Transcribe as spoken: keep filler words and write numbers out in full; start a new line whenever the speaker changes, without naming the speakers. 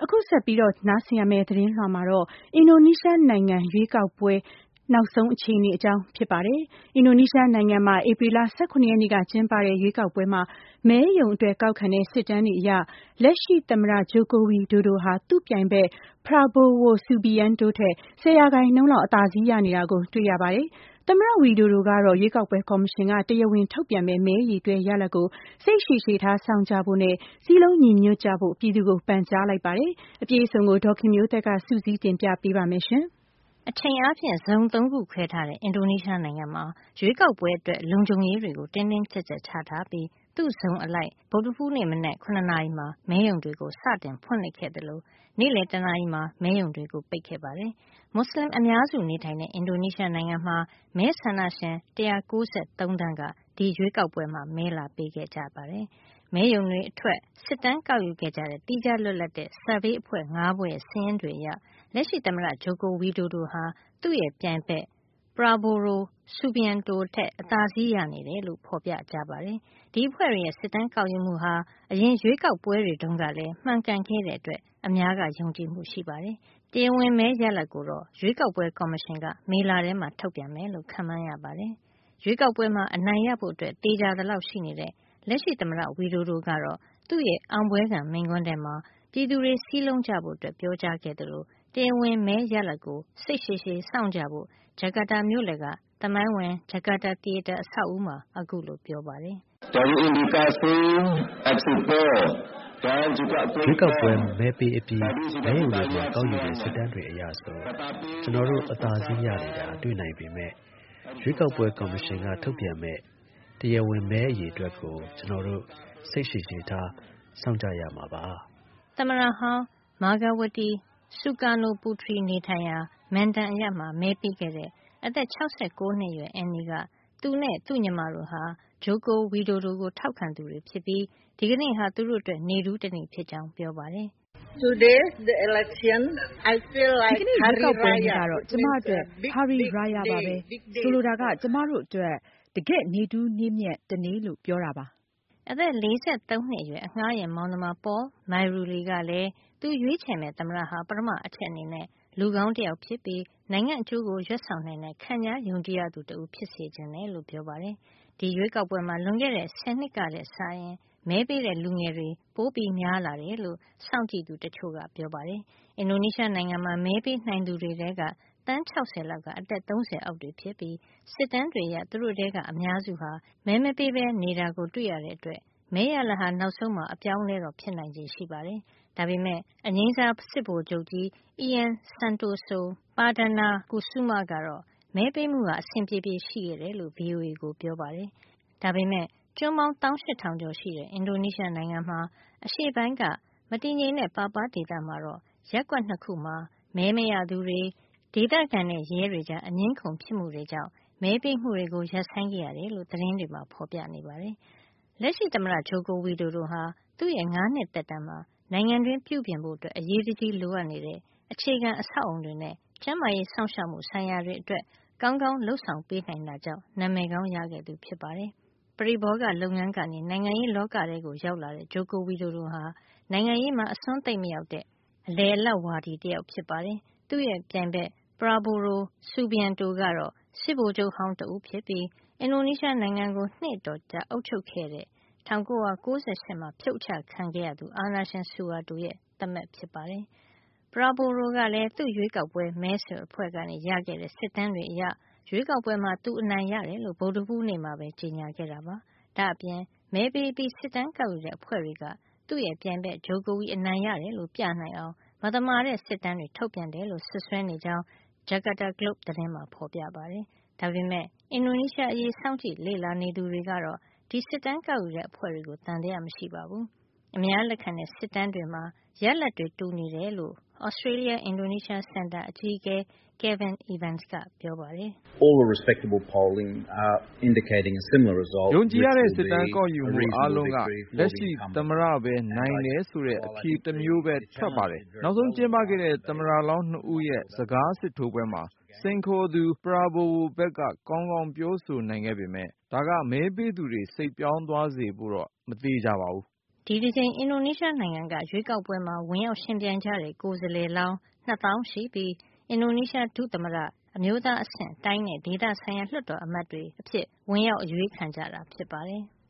အခုဆက်ပြီးတော့နားဆင်ရမယ့်သတင်းလွှာမှာတော့အင်ဒိုနီးရှားနိုင်ငံရွေးကောက်ပွဲနောက်ဆုံးအခြေအနေအကြောင်းဖြစ်ပါတယ်။အင်ဒိုနီးရှားနိုင်ငံမှာဧပြီလ၁၇ရက်နေ့ကကျင်းပတဲ့ရွေးကောက်ပွဲမှာမဲရုံအတွက်ကောက်ခံတဲ့စစ်တမ်းတွေအရလက်ရှိသမ္မတဂျိုကိုဝီဒိုဒိုဟာသူ့ပြိုင်ဘက် Prabowo Subianto ထက်ဆယ်ရာခိုင်နှုန်းလောက်အသာစီးရနေတာကိုတွေ့ရပါတယ်။သမ္မတဝီဒိုဒိုကတော့ရွေးကောက်ပွဲကော်မရှင်ကတရားဝင်ထုတ်ပြန်မဲ့မဲရည်တွဲရလဒ်ကိုစိတ်ရှည်ရှည်ထားစောင့်ကြဖို့နဲ့စည်းလုံးညီညွတ်ကြဖို့ပြည်သူကိုပန်ကြားလိုက်ပါတယ်။အပြည့်အစုံကိုဒေါ်ခင်မျိုးသက်ကစုစည်းတင်ပြပေးပါမယ်ရှင်
။အချိန်အားဖြင့်ဇုံသုံးခုခွဲထားတဲ့အင်ဒိုနီးရှားနိုင်ငံမှာရွေးကောက်ပွဲအတွက်လုံခြုံရေးတွေကိုတင်းတင်းကျပ်ကျပ်ချထားပြီးသူ့ဇုံအလိုက်ဗုဒ္ဓဟူးနေ့မနက်ခုနှစ်နာရီမှာမဲရုံတွေကိုစတင်ဖွင့်လှစ်ခဲ့တယ်လို့နေ့လယ်တနာရီမှာမဲရုံတွေကိုပိတ်ခဲ့ပါတယ်။မွတ်စလင်အများစုနေထိုင်တဲ့အင်ဒိုနီးရှားနိုင်ငံမှာမဲဆန္ဒရှင်၁၉၃သန်းကဒီရွေးကောက်ပွဲမှာမဲလာပေးခဲ့ကြပါတယ်။မဲရုံတွေအထွက်စစ်တမ်းကောက်ယူခဲ့ကြတဲ့တိကျလွတ်လပ်တဲ့ survey အဖွဲ့၅ဖွဲ့ရဲ့စာရင်းတွေအရလက်ရှိသမ္မတဂျိုကိုဝီဒိုဒိုဟာသူ့ရဲ့ပြိုင်ဘက် Prabowo Subianto ထက်အသာစီးရနေတယ်လို့ဖော်ပြကြပါတယ်။ဒီအဖွဲ့တွေရဲ့စစ်တမ်းကောက်ယူမှုဟာအရင်ရွေးကောက်ပွဲတွေတုန်းကလည်းမှန်ကန်ခဲ့တဲ့အတွက်အများကယုံကြည်မှုရှိပါတယ်။တရားဝင်မဲရလဒ်ကိုတော့ရွေးကောက်ပွဲကော်မရှင်ကမေလထဲမှာထုတ်ပြန်မယ်လို့ခန့်မှန်းရပါတယ်။ရွေးကောက်ပွဲမှာအနိုင်ရဖို့အတွက်တေချာသလောက်ရှိနေတဲ့လက်ရှိသမ္မတဝီဒိုဒိုကတော့သူ့ရဲ့အောင်ပွဲခံမိန့်ခွန်းထဲမှာပြည်သူတွေစည်းလုံးကြဖို့အတွက်ပြောကြားခဲ့တယ်လို့တရားဝင်မဲရလဒ်ကိုစိတ်ရှည်ရှည်စောင့်ကြဖို့ဂျကာတာမြို့လယ်ကသမိုင်းဝင်ဂျကာတာသီယေတာအဆောက်အဦမှာအခုလိုပြောပါတယ်
။ရွေးကောက်ပွဲမဲပေးအပြီးမဲရုံတွေမှာကောက်ယူတဲ့စစ်တမ်းတွေအရဆိုကျွန်တော်တို့အသာစီးရနေတာတွေ့နိုင်ပေမဲ့ရွေးကောက်ပွဲကော်မရှင်ကထုတ်ပြန်မဲ့တရားဝင်မဲအရေအတွက်ကိုကျွန်တော်တို့စိတ်ရှည်ရှည်ထားစောင့်ကြရမှာပါ
။သမ္မတဟောင်းမာဂဝတီဆူကာနိုပူထရီနေထိုင်ရာမန်တန်အရပ်မှာမဲပေးခဲ့တဲ့အသက်၆၉နှစ်အရွယ်အန်နီကသူနဲ့သူ့ညီမတို့ဟာဂျိုကိုဝီဒိုဒိုကိုထောက်ခံသူတွေဖြစ်ပြီးဒီကနေ့ဟာသူတို့အတွက်နေထူးတနေ့ဖြစ်ကြောင်းပြောပါတယ်
။ Today the election I feel like
ဒီကနေ့ရွေးကောက်ပွဲကြီးကတော့ကျမအတွက်ဟာရီရာယာပါပဲဆိုလိုတာကကျမတို့အတွက်တကယ့်နေထူးနေ့မြတ်တနေ့လို့ပြောတာပါ
အသက်၄၃နှစ်အရွယ်အငှားရံမောင်နှမပေါ်မိုင်ရူလီကလည်းသူရွေးချယ်မဲ့သမ္မတဟာပထမအချက်အနေနဲ့လူကောင်းတစ်ယောက်ဖြစ်ပြီးနိုင်ငံအကျိုးကိုရွတ်ဆောင်နိုင်တဲ့ခံကြားယုံကြည်ရသူတဦးဖြစ်စေခြင်းတယ်လို့ပြောပါတယ်။ဒီရွေးကောက်ပွဲမှာလွန်ခဲ့တဲ့ဆယ်နှစ်ကတည်းကစာရင်မဲပေးတဲ့လူငယ်တွေပိုပြီးများလာတယ်လို့စောင့်ကြည့်သူတချို့ကပြောပါတယ်။အင်ဒိုနီးရှားနိုင်ငံမှာမဲပေးနိုင်သူတွေထဲကတန်း၆၀လောက်ကအသက်၃၀အောက်တွေဖြစ်ပြီးစစ်တမ်းတွေအရသူတို့ထဲကအများစုဟာမဲမပေးဘဲနေတာကိုတွေ့ရတဲ့အတွက်မဲရလဒ်ဟာနောက်ဆုံးမှာအပြောင်းလဲတော့ဖြစ်နိုင်ခြေရှိပါတယ်။ဒါပေမဲ့အငြိမ်းစားစစ်ဗိုလ်ချုပ်ကြီးအီယန်ဆန်တိုဆိုပါဒနာကူဆူမာကတော့မဲပေးမှုဟာအဆင်ပြေပြေရှိခဲ့တယ်လို့ ဗွီအိုအေကိုပြောပါတယ်။ဒါပေမဲ့ကျွန်းပေါင်း၁၈၀၀၀ကျော်ရှိတဲ့အင်ဒိုနီးရှားနိုင်ငံမှာအရှေ့ပိုင်းကမတည်ငြိမ်တဲ့ပါပါဒေသမှာတော့ရပ်ကွက်နှစ်ခုမှာမဲမရသူတွေဒေသခံနဲ့ရဲတွေကြားအငြင်းခုန်ဖြစ်မှုတွေကြောင့်မဲပေးမှုတွေကိုရပ်ဆိုင်းခဲ့ရတယ်လို့သတင်းတွေမှာဖော်ပြနေပါတယ်။လက်ရှိသမ္မတဂျိုကိုဝီဒိုဒိုဟာသူ့ရဲ့၅နှစ်သက်တမ်းမှာနိုင်ငံတွင်းပြုပြင်ဖို့အတွက်အရေးတကြီးလိုအပ်နေတဲ့အခြေခံအဆောက်အုံတွေနဲ့ကျန်းမာရေးစောင့်ရှောက်မှုဆိုင်ရာတွေအတွက်ကောင်းကောင်းလုပ်ဆောင်ပေးနိုင်တာကြောင့်နာမည်ကောင်းရခဲ့သူဖြစ်ပါတယ်။ပရိဘောဂလုပ်ငန်းကနေနိုင်ငံရေးလောကထဲကိုရောက်လာတဲ့ဂျိုကိုဝီဒိုဒိုဟာနိုင်ငံရေးမှာအစွန်းသိမ့်မရောက်တဲ့အလယ်အလတ်ဝါဒီတယောက်ဖြစ်ပါတယ်။သူ့ရဲ့ပြိုင်ဘက် Prabowo Subianto ကတော့စစ်ဗိုလ်ချုပ်ဟောင်းတဦးဖြစ်ပြီးအင်ဒိုနီးရှားနိုင်ငံကိုနှစ်အတော်ကြာအုပ်ချုပ်ခဲ့တဲ့၁၉၉၈မှာဖြုတ်ချခံခဲ့ရသူအာဏာရှင်ဆူဟာတိုရဲ့သားမက်ဖြစ်ပါတယ်။ Prabowo ကလည်းသူ့ရွေးကောက်ပွဲမဲဆွယ်အဖွဲ့ကနေရခဲ့တဲ့စစ်တမ်းတွေအရရွေးကောက်ပွဲမှာသူအနိုင်ရတယ်လို့ဗုဒ္ဓဟူးနေ့မှာပဲကြေညာခဲ့တာပါ။ဒါ့အပြင်မဲပေးပြီးစစ်တမ်းကောက်ယူတဲ့အဖွဲ့တွေကသူ့ရဲ့ပြိုင်ဘက်ဂျိုကိုဝီအနိုင်ရတယ်လို့ပြနိုင်အောင်မသမာတဲ့စစ်တမ်းတွေထုတ်ပြန်တယ်လို့ဆွဆွဲနေကြောင်းဂျကာတာဂလုတ်သတင်းမှာဖော်ပြပါတယ်။ဒါပေမဲ့အင်ဒိုနီးရှားအရေးစောင့်ကြည့်လေ့လာနေသူတွေကတော့ဒီစစ်တမ်းကောက်ယူတဲ့အဖွဲ့တွေကိုသံသယမရှိပါဘူး။အများလက်ခံတဲ့စစ်တမ်းတွေမှာရလဒ်တွေတူနေတယ်လို့ Australia Indonesia Center အကြီးအကဲ Kevin Evans ကပြောပါတယ်။
All the respectable polling are indicating a similar result.
ယုံကြည်ရတဲ့စစ်တမ်းကောက်ယူမှုအားလုံးကလက်ရှိသမ္မတပဲနိုင်တယ်ဆိုတဲ့အဖြေတစ်မျိုးပဲထွက်ပါတယ်။နောက်ဆုံးကျင်းပခဲ့တဲ့သမ္မတလောင်းနှစ်ဦးရဲ့စကားစစ်ထိုးပွဲမှာစိန်ခေါ်သူ Prabowo ဘက်ကကောင်းကောင်းပြောဆိုနိုင်ခဲ့ပေမဲ့ဒါကမဲပေးသူတွေစိတ်ပြောင်းသွားစေဖို့တော့မသေချာပါဘူး
။ဒီတစ်ကြိမ်အင်ဒိုနီးရှားနိုင်ငံကရွေးကောက်ပွဲမှာဝင်ရောက်ရှင်ပြိုင်ကြတဲ့ကိုယ်စားလှယ်လောင်းနှစ်သောင်းရှိပြီးအင်ဒိုနီးရှားဒုသမ္မတအမျိုးသားအဆင့်တိုင်းနဲ့ဒေသဆိုင်ရာလွှတ်တော်အမတ်တွေအဖြစ်ဝင်ရောက်အရွေးခံကြတာဖြစ်ပါတယ်။